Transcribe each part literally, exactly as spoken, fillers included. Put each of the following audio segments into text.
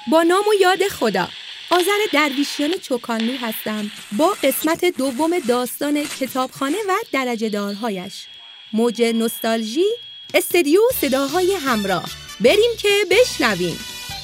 با نام و یاد خدا. آذر درویشیان چوکانلو هستم با قسمت دوم داستان کتابخانه و درجه دارهایش. موج نوستالژی، استدیو صداهای همراه. بریم که بشنویم.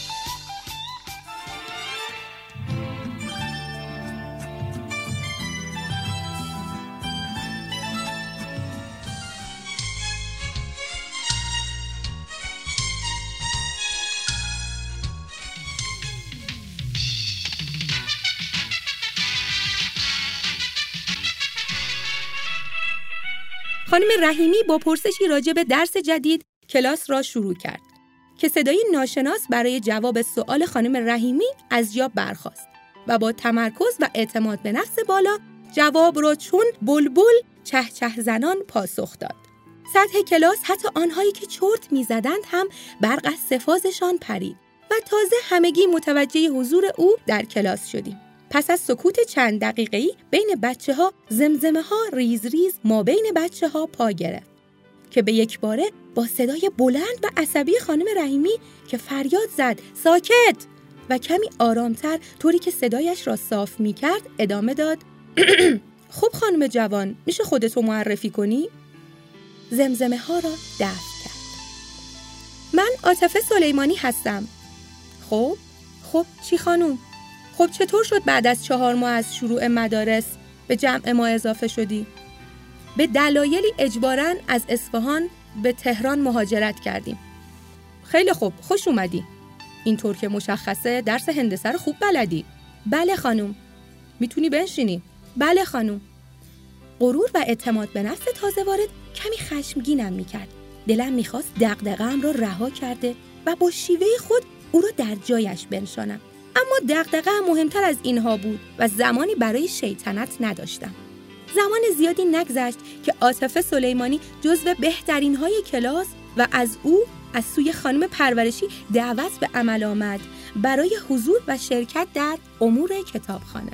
خانم رحیمی با پرسشی راجع به درس جدید کلاس را شروع کرد که صدای ناشناس برای جواب سؤال خانم رحیمی از جا برخاست و با تمرکز و اعتماد به نفس بالا جواب را چون بلبل چه چه زنان پاسخ داد. سطح کلاس حتی آنهایی که چرت می‌زدند هم برق از سفازشان پرید و تازه همگی متوجه حضور او در کلاس شدیم. پس از سکوت چند دقیقه‌ای بین بچه‌ها زمزمه ها ریز ریز ما بین بچه‌ها پا گرفت که به یک باره با صدای بلند و عصبی خانم رحیمی که فریاد زد ساکت و کمی آرامتر طوری که صدایش را صاف می‌کرد ادامه داد خب خانم جوان میشه خودتو معرفی کنی؟ زمزمه ها را دفع کرد. من عاطفه سلیمانی هستم. خب خب چی خانم؟ خب چطور شد بعد از چهار ماه از شروع مدارس به جمع ما اضافه شدی؟ به دلایلی اجباراً از اصفهان به تهران مهاجرت کردیم. خیلی خوب، خوش اومدی. اینطور که مشخصه درس هندسه رو خوب بلدی. بله خانم. میتونی بنشینی؟ بله خانم. غرور و اعتماد به نفس تازه وارد کمی خشمگینم میکرد. دلم میخواست دغدغه‌ام را رها کرده و با شیوه خود او را در جایش بنشانم. اما دغدغه مهمتر از اینها بود و زمانی برای شیطنت نداشتم. زمان زیادی نگذشت که عاطفه سلیمانی جزو بهترین های کلاس و از او از سوی خانم پرورشی دعوت به عمل آمد برای حضور و شرکت در امور کتابخانه.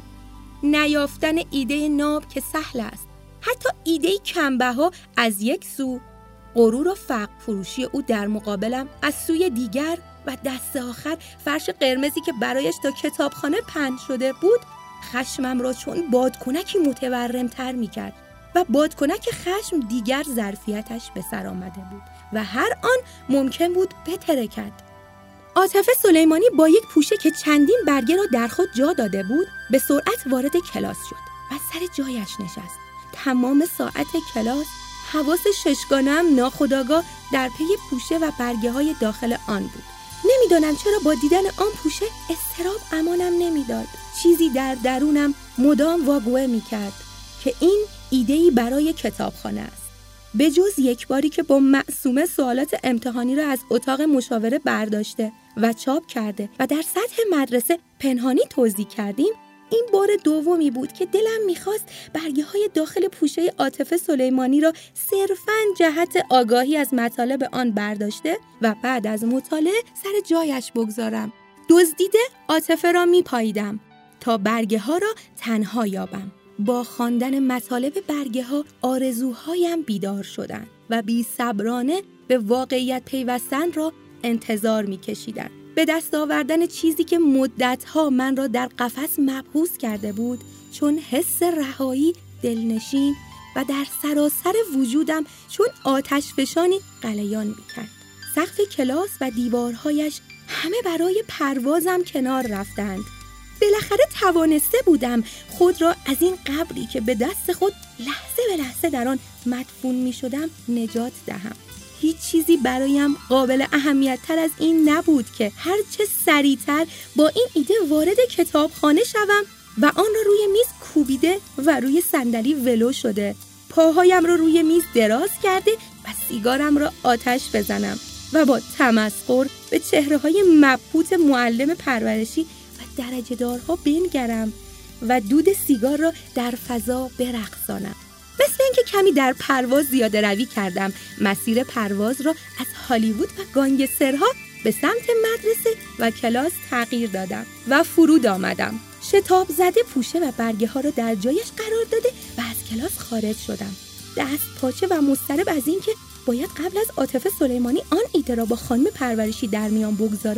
نیافتن ایده ناب که سهل است. حتی ایده کمبها از یک سو، غرور و فقر فروشی او در مقابلم از سوی دیگر و دست آخر فرش قرمزی که برایش تا کتابخانه پهن شده بود خشمم را چون بادکنکی متورم تر می کرد و بادکنک خشم دیگر ظرفیتش به سر آمده بود و هر آن ممکن بود بترکد. عاطفه سلیمانی با یک پوشه که چندین برگه را در خود جا داده بود به سرعت وارد کلاس شد و سر جایش نشست. تمام ساعت کلاس حواس ششگانه‌ام ناخودآگاه در پی پوشه و برگه های داخل آن بود. نمیدانم چرا با دیدن آن پوشه اضطراب امانم نمیداد. چیزی در درونم مدام واگوه میکرد که این ایده‌ای برای کتابخانه است. به جز یک باری که با معصومه سوالات امتحانی را از اتاق مشاوره برداشته و چاپ کرده و در سطح مدرسه پنهانی توزیع کردیم، این بار دومی بود که دلم میخواست برگه های داخل پوشه عاطفه سلیمانی را صرفاً جهت آگاهی از مطالب آن برداشته و بعد از مطالعه سر جایش بگذارم. دزدیده عاطفه را میپاییدم تا برگه ها را تنها یابم. با خواندن مطالب برگه ها آرزوهایم بیدار شدند و بی صبرانه به واقعیت پیوستن را انتظار میکشیدند. به دست آوردن چیزی که مدتها من را در قفس محبوس کرده بود، چون حس رهایی دلنشین و در سراسر وجودم چون آتش فشانی غلیان می‌کرد. سقف کلاس و دیوارهایش همه برای پروازم کنار رفتند. بالاخره توانسته بودم خود را از این قبری که به دست خود لحظه به لحظه در آن مدفون می‌شدم نجات دهم. هیچ چیزی برایم قابل اهمیت تر از این نبود که هرچه سریعتر با این ایده وارد کتابخانه شوم و آن را روی میز کوبیده و روی صندلی ولو شده، پاهایم را روی میز دراز کرده و سیگارم را آتش بزنم و با تمسخر به چهره‌های مبهوت معلم پرورشی و درجه دارها بنگرم و دود سیگار را در فضا برقصانم. مثل اینکه کمی در پرواز زیاده روی کردم. مسیر پرواز را از هالیوود و گانگسترها به سمت مدرسه و کلاس تغییر دادم و فرود آمدم. شتاب زده پوشه و برگه ها را در جایش قرار داده و از کلاس خارج شدم. دست پاچه و مضطرب از اینکه باید قبل از عاطفه سلیمانی آن ایده را با خانم پرورشی در میان بگذارم،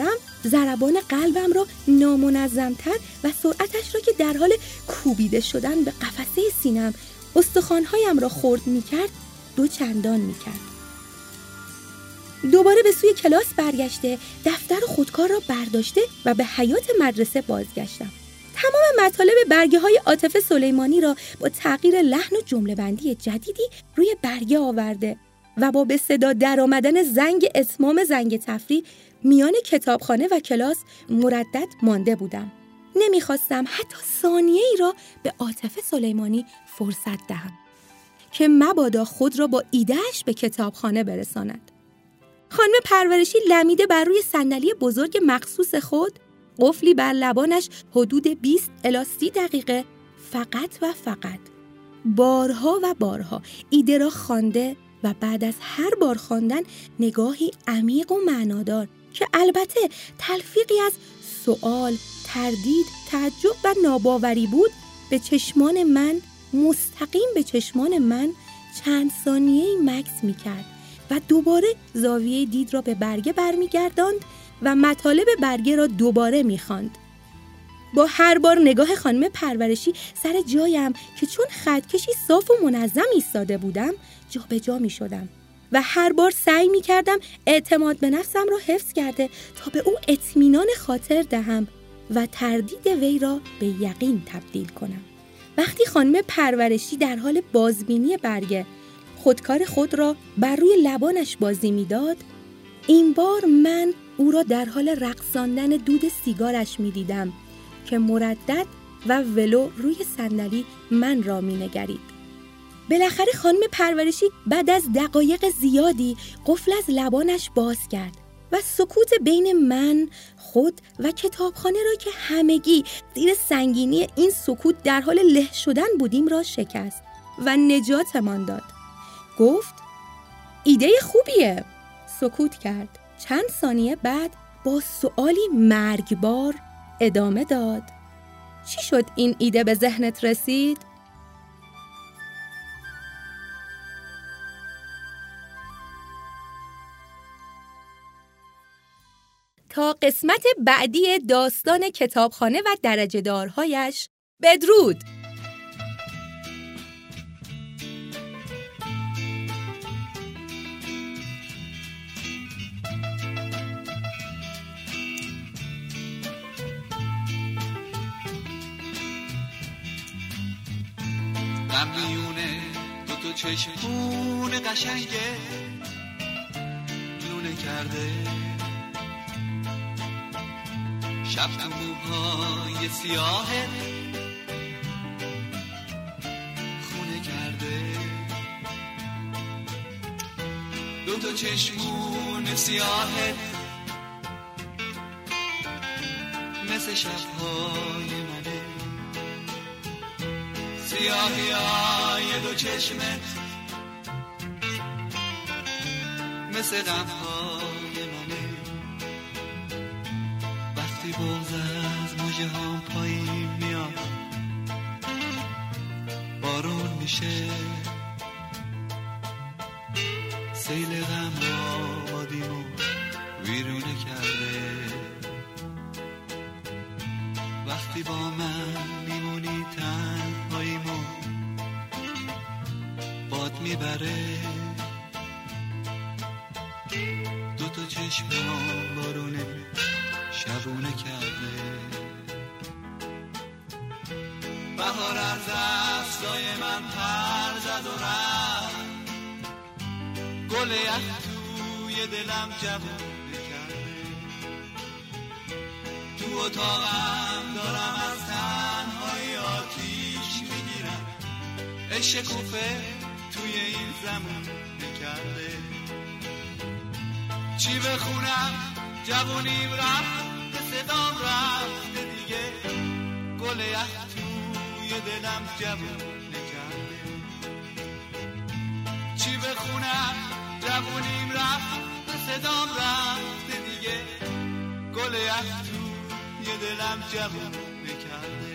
ضربان قلبم را نامنظمتر و سرعتش را که در حال کوبیده شدن به قفسه سینم استخوان‌هایم را خرد می‌کرد دو چندان می‌کرد. دوباره به سوی کلاس برگشته دفتر و خودکار را برداشته و به حیاط مدرسه بازگشتم. تمام مطالب برگه های عاطفه سلیمانی را با تغییر لحن و جمله بندی جدیدی روی برگه آورده و با به صدا در آمدن زنگ اتمام زنگ تفریح میان کتابخانه و کلاس مردد مانده بودم. نمیخواستم حتی ثانیه ای را به عاطفه سلیمانی فرصت دهم که مبادا خود را با ایدهش به کتابخانه برساند. خانم پرورشی لمیده بر روی صندلی بزرگ مخصوص خود، قفلی بر لبانش حدود بیست الی سی دقیقه فقط و فقط بارها و بارها ایده را خوانده و بعد از هر بار خواندن نگاهی عمیق و معنادار که البته تلفیقی از سؤال، تردید، تعجب و ناباوری بود به چشمان من، مستقیم به چشمان من چند ثانیه‌ای مکث می‌کرد و دوباره زاویه دید را به برگه برمیگرداند و مطالب برگه را دوباره می‌خواند. با هر بار نگاه خانم پرورشی سر جایم که چون خطکشی صاف و منظم ایستاده بودم جا به جا می‌شدم و هر بار سعی می‌کردم اعتماد به نفسم را حفظ کرده تا به او اطمینان خاطر دهم و تردید وی را به یقین تبدیل کنم. وقتی خانم پرورشی در حال بازبینی برگه خودکار خود را بر روی لبانش بازی می‌داد، این بار من او را در حال رقصاندن دود سیگارش می‌دیدم که مردد و ولو روی صندلی من را می‌نگرید. بالاخره خانم پرورشی بعد از دقایق زیادی قفل از لبانش باز کرد و سکوت بین من، خود و کتابخانه را که همگی زیر سنگینی این سکوت در حال له شدن بودیم را شکست و نجاتمان داد. گفت ایده خوبیه. سکوت کرد. چند ثانیه بعد با سؤالی مرگبار ادامه داد. چی شد این ایده به ذهنت رسید؟ تا قسمت بعدی داستان کتابخانه و درجه دارهایش بدرود. غمیونه دو تو چشمون قشنگه لونه کرده، شب تو موهای سیاهه خونه کرده، دو تا چشمون سیاهه مثل شبهای منه، سیاهی های دو چشمت مثل غمهای منه، وقتی بغض از موجه هم پایین میاد بارون میشه، سیل غم را بادیمو ویرونه کرده، وقتی با من میمونی تنهاییمو باد میبره، دو تا چشمم بارونه شبونه کرده، بهار از دستای من پر زد و رفت، گل یخ توی دلم جوونه کرده، تو اتاقم دارم از تنهای آتیش میگیرم، عشق کوفه توی این زمونه کرده، چی بخونم جوونیم رفت به صدام رفته دیگه، گل یخ توی دلم جوونه کرده، چی بخونم جوونیم رفت به صدام رفته دیگه، گل یخ توی دلم جوونه کرده.